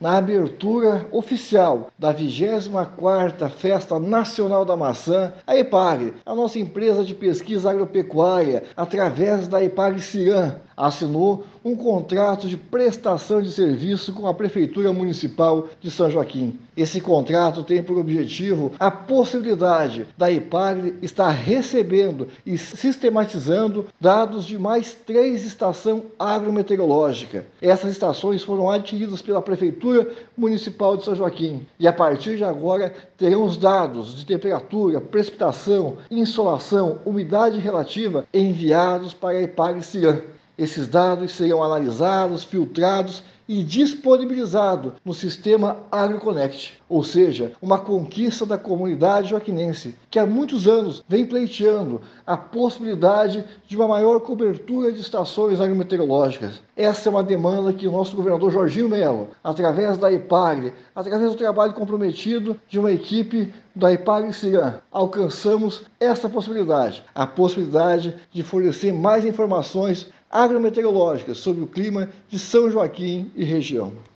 Na abertura oficial da 24ª Festa Nacional da Maçã, a EPAGRE, a nossa empresa de pesquisa agropecuária, através da EPAGRE-Cian, assinou um contrato de prestação de serviço com a Prefeitura Municipal de São Joaquim. Esse contrato tem por objetivo a possibilidade da EPAGRE estar recebendo e sistematizando dados de mais 3 estações agrometeorológicas. Essas estações foram adquiridas pela Prefeitura Municipal de São Joaquim e a partir de agora terão os dados de temperatura, precipitação, insolação, umidade relativa enviados para a EPAGRE-Cian. Esses dados serão analisados, filtrados e disponibilizados no sistema AgroConnect, ou seja, uma conquista da comunidade joaquinense, que há muitos anos vem pleiteando a possibilidade de uma maior cobertura de estações agrometeorológicas. Essa é uma demanda que o nosso governador Jorginho Mello, através da EPAGRE, através do trabalho comprometido de uma equipe da EPAGRE-Cian, alcançamos essa possibilidade, a possibilidade de fornecer mais informações agrometeorológicas sobre o clima de São Joaquim e região.